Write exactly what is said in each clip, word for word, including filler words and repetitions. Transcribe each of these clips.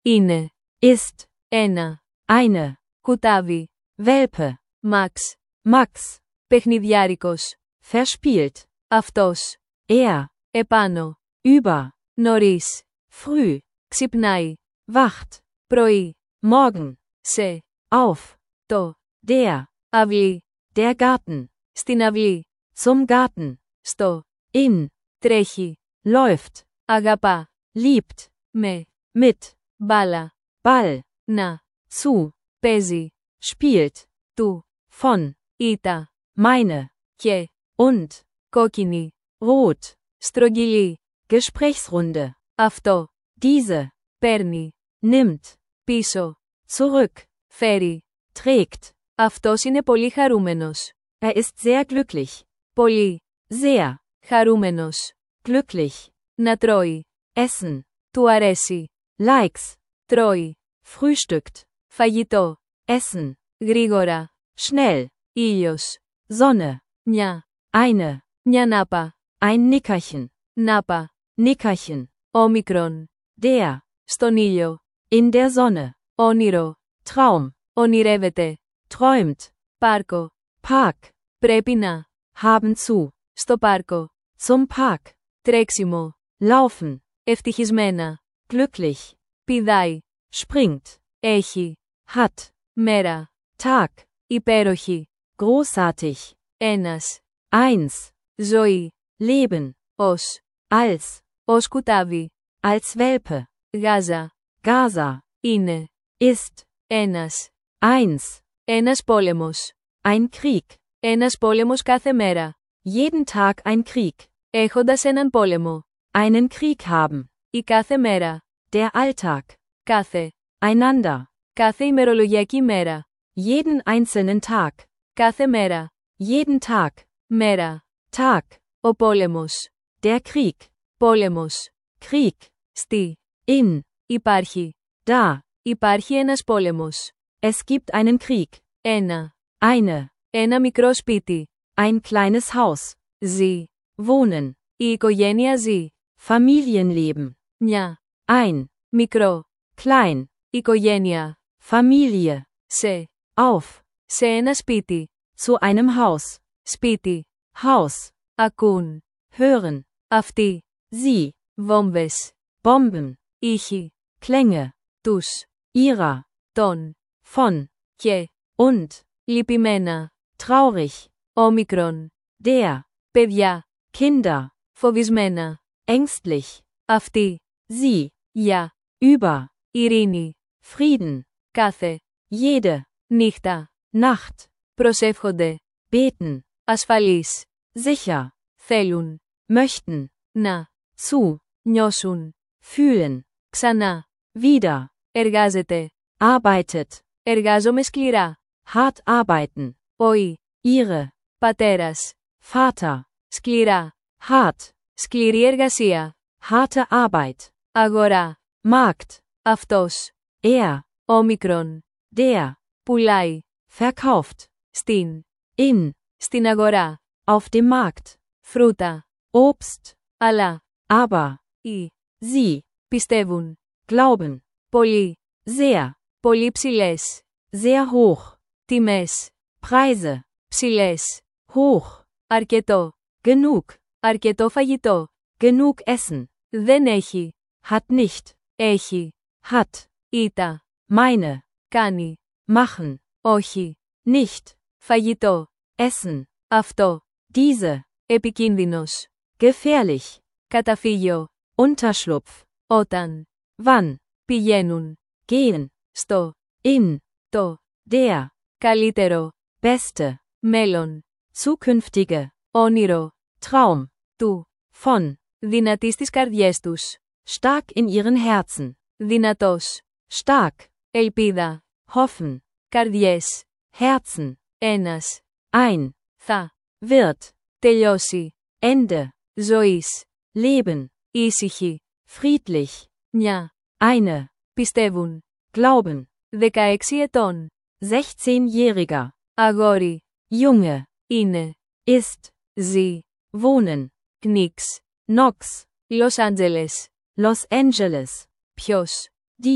Είναι. Ist. Ένα. Eine. Κουτάβι. Welpe. Max. Max. Παιχνιδιάρικος. Verspielt. Αυτός. Er. Επάνω. Über. Νωρίς. Früh. Ξυπνάει. Wacht. Πρωί. Morgen. Σε. Auf. Το. Der. Αυλή. Der Garten. Στην αυλή. Zum Garten. Στο. In. Τρέχει. Läuft. Αγαπά. Liebt. Με. Mit. Μπάλα. Ball. Να. Zu. Παίζει. Spielt. Του. Von. Ήτα. Meine. Και. Und. Κόκκινη. Rot. Στρογγυλή. Gesprächsrunde. Αυτό. Diese. Παίρνει. Nimmt. Πίσω. Zurück. Φέρει. Trägt. Αυτός είναι πολύ χαρούμενος. Er ist sehr glücklich. Πολύ. Sehr. Χαρούμενος. Glücklich. Να τρώει. Essen. Του αρέσει. Likes. Τρώει. Frühstückt. Φαγητό. Essen. Γρήγορα. Schnell. Ήλιος. Sonne. Μια. Eine. Μια νάπα. Ein Nickerchen. Νάπα. Nickerchen. Όμικρον. Der. Στον ήλιο. In der Sonne. Όνειρο. Traum. Ονειρεύεται. Träumt. Πάρκο. Park. Πρέπει να. Haben zu. Στο πάρκο. Zum Park. Τρέξιμο. Laufen. Ευτυχισμένα. Glücklich. Πηδάει. Springt. Έχει. Hat. Μέρα. Tag. Υπέροχη. Großartig. Ένας. Eins. Ζωή. Leben. Ως. Als. Ως κουτάβι. Als Welpe. Γάζα. Gaza. Είναι. Ist. Ένας. Eins. Ένας πόλεμος. Ein Krieg. Ένας πόλεμος κάθε μέρα. Jeden Tag ein Krieg. Έχοντας έναν πόλεμο. Einen Krieg haben. Η κάθε μέρα. Der Alltag. Κάθε. Einander. Κάθε ημερολογιακή μέρα. Jeden einzelnen Tag. Κάθε μέρα. Jeden Tag. Μέρα. Tag. Ο πόλεμος. Der Krieg. Πόλεμος. Krieg. Στη. In. Υπάρχει. Da. Υπάρχει ένας πόλεμος. Es gibt einen Krieg. Ένα. Eine. Ένα μικρό σπίτι. Ein kleines Haus. Ζει. Wohnen. Η οικογένεια ζει. Familienleben. Μια. Ein. Μικρό. Klein. Οικογένεια. Familie. Σε. Auf. Σε ένα σπίτι. Zu einem Haus. Σπίτι. Haus. Ακούν. Hören. Αυτοί. Sie. Βόμβες. Bomben. Ήχοι. Klänge. Τους. Ihrer. Των. Von. Και. Und. Λυπημένα. Traurig. Όμικρον. Der. Παιδιά. Kinder. Φοβισμένα. Ängstlich. Αυτοί. Sie. Για. Über. Ειρήνη. Frieden. Κάθε. Jede. Νύχτα. Nacht. Προσεύχονται. Beten. Ασφαλείς. Sicher. Θέλουν. Möchten. Να. Zu. Νιώσουν. Fühlen. Ξανά. Wieder. Εργάζεται. Arbeitet. Εργάζομαι σκληρά. Hart arbeiten. Όχι. Ihre. Πατέρας. Vater. Σκληρά. Hart. Σκληρή εργασία. Harte Arbeit. Αγορά. Markt. Αυτός. Er. Όμικρον. Der. Πουλάει. Verkauft. Στην. In. Στην αγορά. Auf dem Markt. Φρούτα. Obst. Αλλά. Aber. Οι. Sie. Πιστεύουν. Glauben. Πολύ. Sehr. Πολύ ψηλές. Sehr hoch. Τιμές. Preise. Ψηλές. Hoch. Αρκετό. Genug. Αρκετό φαγητό. Genug essen. Δεν έχει. Hat nicht. Έχει. Hat. Ήτα. Meine. Κάνει. Machen. Όχι. Nicht. Φαγητό. Essen. Αυτό. Diese. Επικίνδυνος. Gefährlich. Καταφύγιο. Unterschlupf. Όταν. Wann. Πηγαίνουν. Gehen. Στο. In. Το. Der. Καλύτερο. Beste. Μέλλον. Zukünftige. Όνειρο. Traum. Του. Von. Δυνατή στις καρδιές τους. Stark in ihren Herzen. Δυνατός. Stark. Ελπίδα. Hoffen. Καρδιές. Herzen. Ένας. Ein. Θα. Wird. Τελειώσει. Ende. Ζωής. Leben. Ήσυχη. Friedlich. Μια. Eine. Πιστεύουν. Glauben. δεκαέξι ετών. sechzehnjähriger. Αγόρι. Junge. Είναι. Ist. Ζει. Wohnen. Κνίξ. Knox. Λος Άντζελες. Los Angeles. Ποιος. Die.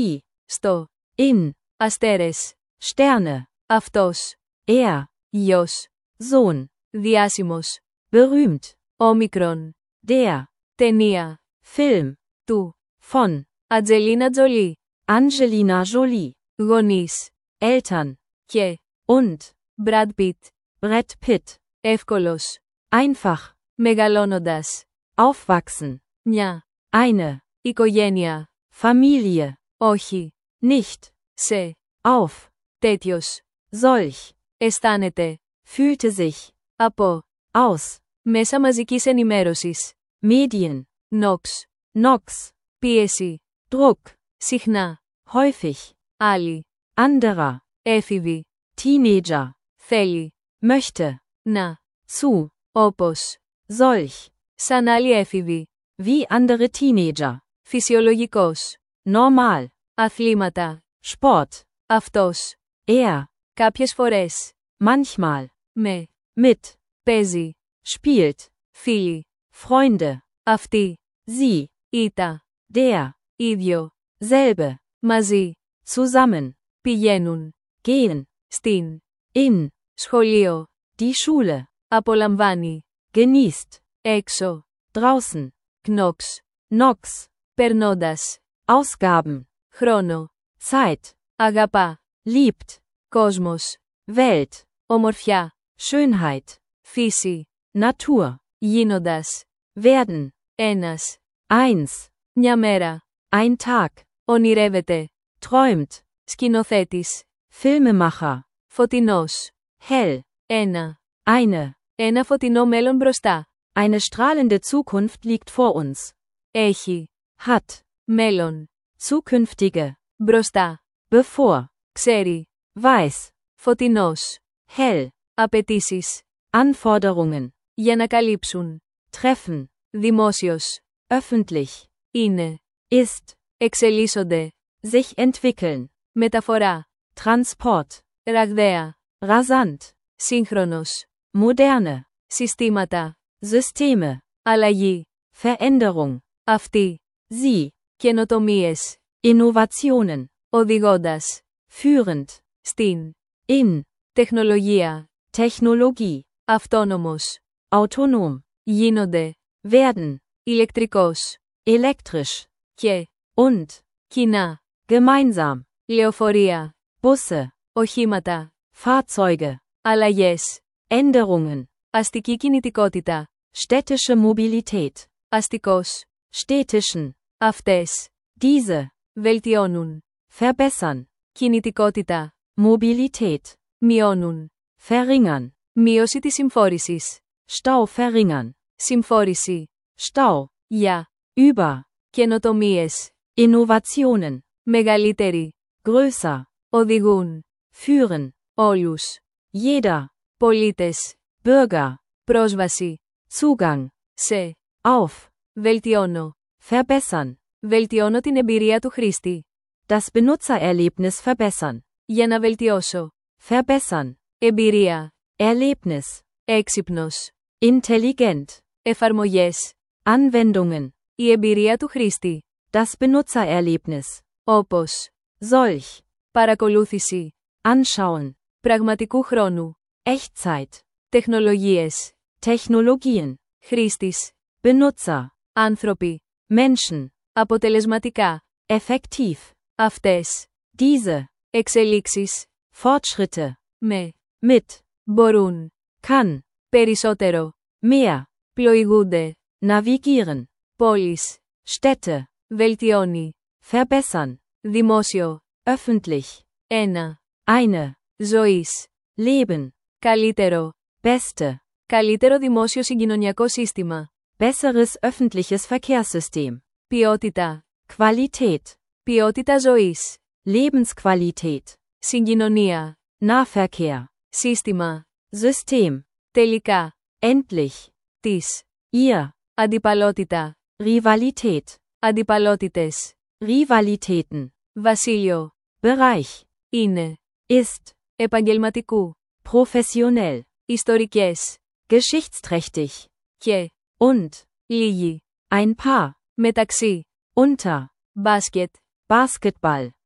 Στο. In. Αστέρες. Sterne. Αυτός. Er. Γιος. Sohn. Διάσημος. Berühmt. Όμικρον. Der. Ταινία. Film. Του. Von. Ατζελίνα Τζολί. Angelina Jolie. Γονείς. Eltern. Και. Und. Brad Pitt. Brad Pitt. Εύκολος. Einfach. Μεγαλώνοντας. Aufwachsen. Μια. Eine. Οικογένεια. Familie. Όχι. Nicht. Σε. Auf. Τέτοιος. Solch. Αισθάνεται. Fühlte sich. Από. Aus. Μέσα μαζικής ενημέρωσης. Medien. Nox. Nox. Πίεση. Druck. Συχνά. Häufig. Άλλη. Anderer. Έφηβη. Teenager. Θέλει. Möchte. Να. Zu. Όπως. Solch. Σαν άλλη έφηβη. Wie andere Teenager. Φυσιολογικός. Normal. Αθλήματα. Sport. Αυτός. Er. Κάποιες φορές. Manchmal. Με. Mit. Παίζει. Spielt. Φίλοι. Freunde. Αυτή. Sie. Ήτα. Der. Ίδιο. Selbe. Μαζί. Zusammen. Πηγαίνουν. Gehen. Στην. In. Σχολείο. Die Schule. Απολαμβάνει. Genießt. Έξω. Draußen. Knox. Nox. Περνώντας. Ausgaben. Χρόνο. Zeit. Αγαπά. Liebt. Κόσμος. Welt. Ομορφιά. Schönheit. Φύση. Natur. Γίνοντας. Werden. Ένας. Eins. Μια μέρα. Ein Tag. Ονειρεύεται. Träumt. Σκηνοθέτης. Filmemacher. Φωτεινός. Hell. Ένα. Eine. Ένα φωτεινό μέλλον μπροστά. Eine strahlende Zukunft liegt vor uns. Έχει. Hat. Μέλλον. Zukünftige. Μπροστά. Bevor. Ξέρει. Weiß. Φωτεινός. Hell. Απαιτήσεις. Anforderungen. Για να καλύψουν. Treffen. Δημόσιος. Öffentlich. Είναι. Ist. Εξελίσσονται. Sich entwickeln. Μεταφορά. Transport. Ραγδαία. Rasant. Σύγχρονος. Moderne. Συστήματα. Systeme. Αλλαγή. Veränderung. Αυτή. Sie. Καινοτομίες. Innovationen. Οδηγώντας. Führend. Στην. In. Τεχνολογία. Technologie. Αυτόνομος. Autonom. Γίνονται. Werden. Ηλεκτρικός. Elektrisch. Και. Und. Κοινά. Gemeinsam. Λεωφορεία. Busse. Οχήματα. Fahrzeuge. Αλλαγές. Änderungen. Αστική κινητικότητα. Städtische Mobilität. Αστικός. Städtischen. Αυτές. Diese. Βελτιώνουν. Verbessern. Κινητικότητα. Mobilität. Μειώνουν. Verringern. Μείωση της συμφόρησης. Stau verringern. Συμφόρηση. Stau. Για. Über. Καινοτομίες. Innovationen. Μεγαλύτερη. Größer. Οδηγούν. Führen. Όλους. Jeder. Πολίτες. Bürger. Πρόσβαση. Zugang. Σε. Auf. Βελτιώνω. Verbessern. Βελτιώνω την εμπειρία του χρήστη. Das Benutzererlebnis verbessern. Για να βελτιώσω. Verbessern. Εμπειρία. Erlebnis. Έξυπνος. Intelligent. Εφαρμογές. Anwendungen. Η εμπειρία του χρήστη. Das Benutzererlebnis. Όπως. Solch. Παρακολούθηση. Anschauen. Πραγματικού χρόνου. Echtzeit. Τεχνολογίες. Technologien. Χρήστης. Benutzer. Άνθρωποι. Menschen. Αποτελεσματικά. Effektiv. Αυτές. Diese. Εξελίξεις. Fortschritte. Με. Mit. Μπορούν. Kann. Περισσότερο. Mehr. Πλοηγούνται. Navigieren. Πόλεις. Städte. Βελτιώνει. Verbessern. Δημόσιο. Öffentlich. Ένα. Eine. Ζωής. Leben. Καλύτερο. Beste. Καλύτερο δημόσιο συγκοινωνιακό σύστημα. Besseres öffentliches Verkehrssystem. Ποιότητα. Qualität. Ποιότητα ζωής. Lebensqualität. Συγκοινωνία. Nahverkehr. Σύστημα. System. Τελικά. Endlich. Της. Ihr. Αντιπαλότητα. Rivalität. Αντιπαλότητες. Rivalitäten. Βασίλειο. Bereich. Είναι. Ist. Επαγγελματικού. Professionell. Ιστορικές. Geschichtsträchtig. Και. Und. Λίγοι. Ein Paar. Μεταξύ. Unter. Μπάσκετ. Basketball.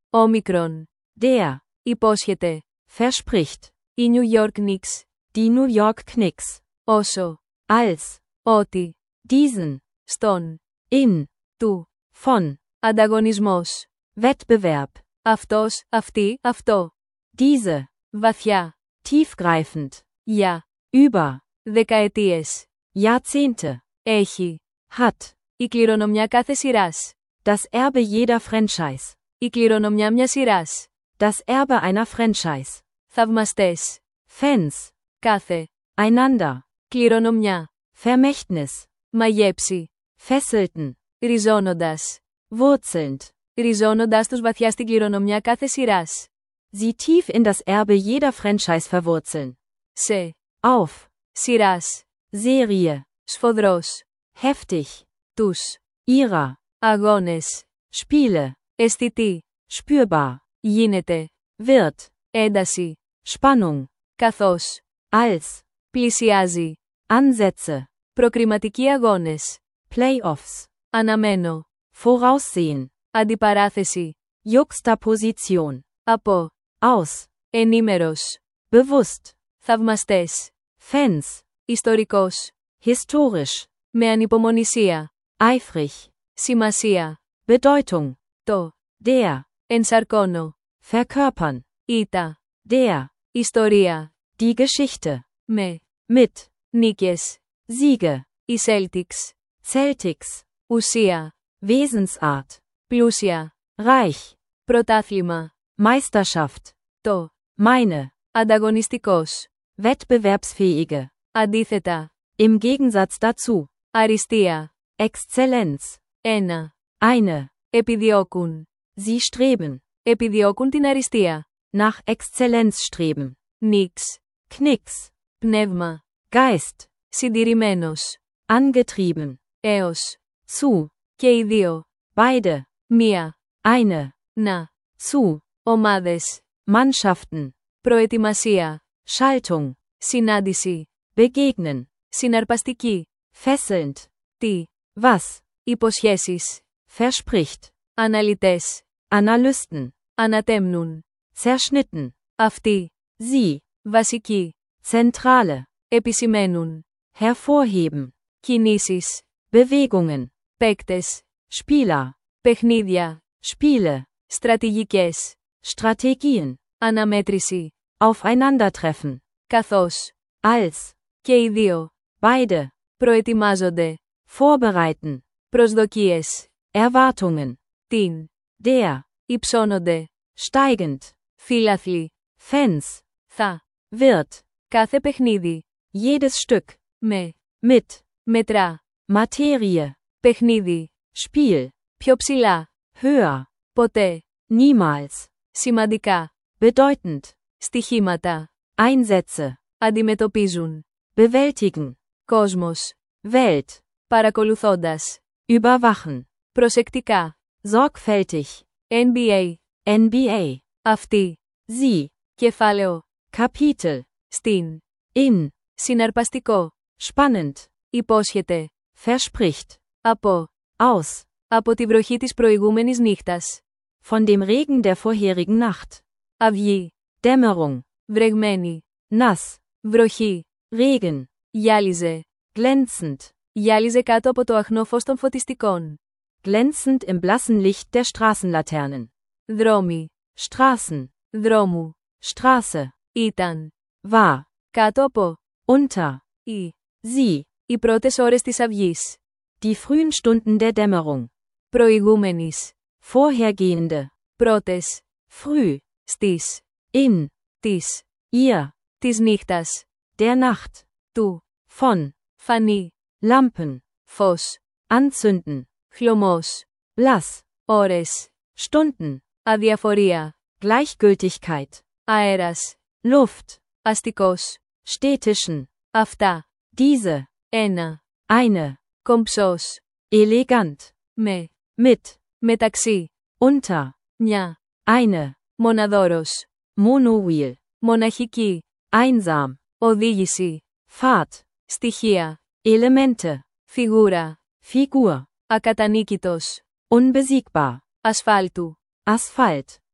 Όμικρον. Der. Υπόσχεται. Verspricht. Η New York Knicks. Die New York Knicks. Όσο. Als. Ότι. Diesen. Στον. In. Του. Von. Ανταγωνισμός. Wettbewerb. Αυτός, αυτή, αυτό. Diese. Βαθιά. Tiefgreifend. Για. Über. Δεκαετίες. Jahrzehnte. Έχει. Hat. Η κληρονομιά κάθε σειράς. Das Erbe jeder Franchise. Η κληρονομιά μιας σειράς. Das Erbe einer Franchise. Θαυμαστές. Fans. Κάθε. Einander. Κληρονομιά. Vermächtnis. Μαγέψει. Fesselten. Ριζώνοντας. Wurzelnd. Ριζώνοντας τους βαθιά στην κληρονομιά κάθε σειράς. Sie tief in das Erbe jeder Franchise verwurzeln. Σε. Auf. Σειράς. Serie. Σφοδρός. Heftig. Τους. Ihrer. Αγώνες. Spiele. Αισθητή. Spürbar. Γίνεται. Wird. Ένταση. Spannung. Καθώς. Als. Πλησιάζει. Ansätze. Προκριματικοί αγώνες. Playoffs. Αναμένω. Voraussehen. Αντιπαράθεση. Juxtaposition. Από. Aus. Ενήμερος. Bewusst. Θαυμαστές. Fans. Ιστορικός. Historisch. Με ανυπομονησία. Eifrig. Σημασία. Bedeutung. Το. Der. Ενσαρκώνω. Verkörpern. Ήτα. Der. Ιστορία. Die Geschichte. Με. Mit. Νίκες. Siege. Οι Celtics. Celtics. Ουσία. Wesensart. Πλούσια. Reich. Πρωτάθλημα. Meisterschaft. Το. Meine. Ανταγωνιστικός. Wettbewerbsfähige. Αντίθετα. Im Gegensatz dazu. Αριστεία. Exzellenz. Ένα. Eine. Επιδιώκουν. Sie streben. Επιδιώκουν την αριστεία. Nach Exzellenz streben. Νίξ. Knicks. Πνεύμα. Geist. Συντηρημένος. Angetrieben. Έως. Zu. Και οι δύο. Beide. Μία. Eine. Να. Zu. Ομάδες. Mannschaften. Προετοιμασία. Schaltung. Συνάντηση. Begegnen. Συναρπαστική. Fesselnd. Τι. Was. Υποσχέσεις. Verspricht. Αναλυτές. Analysten. Ανατέμνουν. Zerschnitten. Αυτοί. Sie. Βασικοί. Zentrale. Επισημαίνουν. Hervorheben. Κινήσεις. Bewegungen. Παίκτες. Spieler. Παιχνίδια. Spiele. Στρατηγικές. Strategien. Αναμέτρηση. Aufeinandertreffen. Καθώς. Als. Και οι δύο. Beide. Προετοιμάζονται. Vorbereiten. Προσδοκίες. Erwartungen. Την. Der. Υψώνονται. Steigend. Φίλαθλοι. Fans. Θα. Wird. Κάθε παιχνίδι. Jedes Stück. Με. Mit. Μετρά. Materie. Παιχνίδι. Spiel. Πιο ψηλά. Höher. Ποτέ. Niemals. Σημαντικά. Bedeutend. Στοιχήματα. Einsätze. Αντιμετωπίζουν. Bewältigen. Κόσμος. Welt. Παρακολουθώντας. Überwachen. Προσεκτικά. Sorgfältig. N B A. N B A. Αυτή. Sie. Κεφάλαιο. Kapitel. Στην. In. Συναρπαστικό. Spannend. Υπόσχεται. Verspricht. Από. Aus. Από τη βροχή της προηγούμενης νύχτας. Von dem Regen der vorherigen Nacht. Αυγή. Dämmerung. Βρεγμένη. Nass. Βροχή. Regen. Γυάλιζε. Glänzend. Γυάλιζε κάτω από το αχνό φως των φωτιστικών. Glänzend im blassen Licht der Straßenlaternen. Δρόμοι. Straßen. Δρόμου. Straße. Ήταν. War. Κάτω από. Unter. Η. Sie. Οι πρώτες ώρες της αυγής. Die frühen Stunden der Dämmerung. Προηγούμενης. Vorhergehende. Πρώτες. Früh. Στις. In. Της. Ihr. Της νύχτας. Der Nacht. Του. Von. Φανή. Lampen. Φως. Anzünden. Χλωμός. Blass. Ώρες. Stunden. Αδιαφορία. Gleichgültigkeit. Αέρας. Luft. Αστικός. Städtischen. Αυτά. Diese. Ένα. Eine. Κομψός. Elegant. Με. Mit. Μεταξύ. Unter. Μια. Eine. Μοναδόρος. Monowheel. Μοναχική. Einsam. Οδήγηση. Fahrt. Στοιχεία. Elemente. Φιγούρα. Figur. Ακατανίκητος. Unbesiegbar. Ασφάλτου. Asphalt.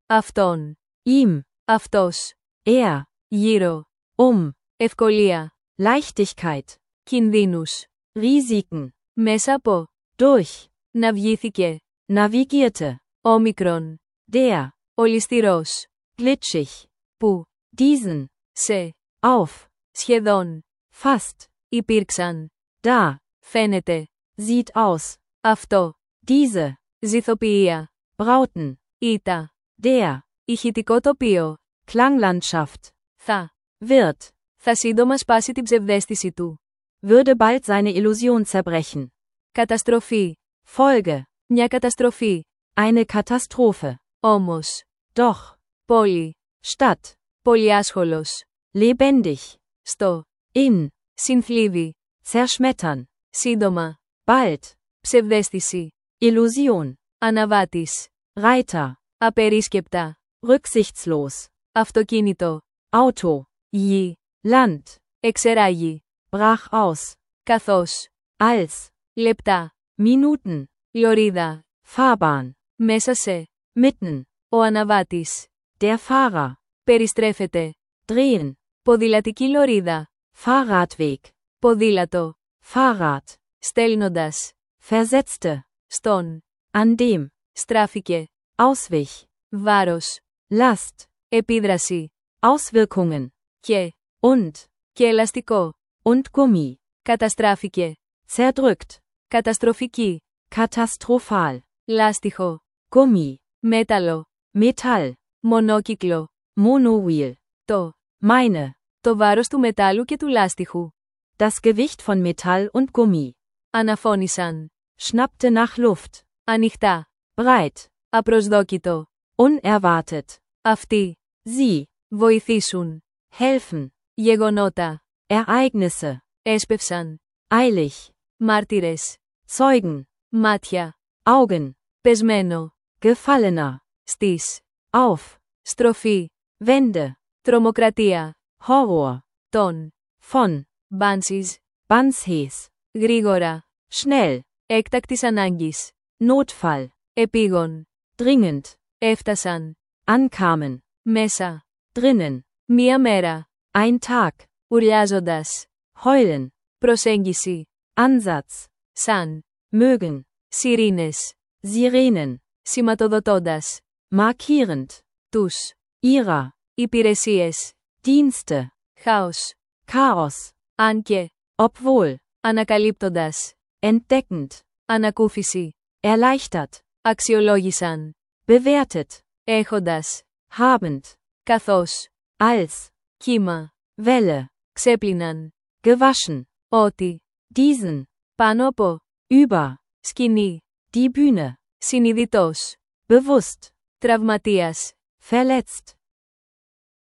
Αυτόν. ihm, Αυτός. er, Γύρω. um, Ευκολία. Leichtigkeit, Κινδύνους. Risiken, Μέσα από. durch, Ναυγήθηκε. navigierte, Όμικρον. der, Ολισθηρός. glitschig, Που. diesen, Σε. auf, Σχεδόν. fast, Υπήρξαν. da, Φαίνεται. sieht aus, Αυτό. diese, Ζυθοποιία. Brauten, Ήτα. der, Ηχητικό τοπίο. Klanglandschaft, Θα. wird, Θα σύντομα σπάσει την ψευδαίσθηση του. würde bald seine Illusion zerbrechen. Καταστροφή. Folge, Μια καταστροφή. eine Katastrophe. Όμως. Doch, Πόλη. Stadt, Πολυάσχολος. lebendig, Στο. in, Συνθλίβει. zerschmettern, Σύντομα. bald, Ψευδαίσθηση. Illusion, Αναβάτης. Reiter, Απερίσκεπτα. rücksichtslos, Αυτοκίνητο. Auto, Γη. Land, Εξεράγει. brach aus, Καθώς. als, Λεπτά. Minuten, Λωρίδα. Fahrbahn, Μέσα σε. mitten, Ο αναβάτης. der Fahrer, Περιστρέφεται. drehen, Ποδηλατική λωρίδα. Fahrradweg, Ποδήλατο. Fahrrad, Στέλνοντας. versetzte, Στον. an dem, Στράφηκε. Auswich, Βάρος. Last, Επίδραση. Auswirkungen, Και. und, Και ελαστικό. und Gummi, Καταστράφηκε. zerdrückt, Καταστροφική. katastrophal, Λάστιχο. Gummi, Μέταλλο. Metall, Μονόκυκλο. Monowheel, Το. meine, Το βάρος του μετάλλου και του λάστιχου. das Gewicht von Metall und Gummi, Αναφώνησαν. schnappte nach Luft, Ανοιχτά. breit, Απροσδόκητο. unerwartet, Αυτοί. sie, Βοηθήσουν. helfen, Γεγονότα. Ereignisse, Έσπευσαν. eilig, Μάρτυρες. Zeugen, Μάτια. Augen, Πεσμένο. Gefallener, Στις. auf, Στροφή. Wende, Τρομοκρατία. Horror, Τον. von, Μπάνσις. Banzhes, Γρήγορα. schnell, Έκτακτης ανάγκης. Notfall, Επίγον. dringend, Έφτασαν. ankamen, Μέσα. drinnen, Μία μέρα. ein Tag, Ουρλιάζοντας. heulen, Προσέγγιση. Ansatz, Σαν. mögen, Σιρήνες. Sirenen, Σηματοδοτώντας. markierend, Τους. ihrer, Υπηρεσίες. Dienste, Χάος. Chaos, Αν και. obwohl, Ανακαλύπτοντας. entdeckend, Ανακούφιση. erleichtert, Αξιολόγησαν. bewertet, Έχοντας. habend, Καθώς. als, Κύμα. Welle, Ξέπλυναν. gewaschen, Ότι. diesen, Πάνω από. über, Σκηνή. die Bühne, Συνειδητός. bewusst, Τραυματίας. verletzt,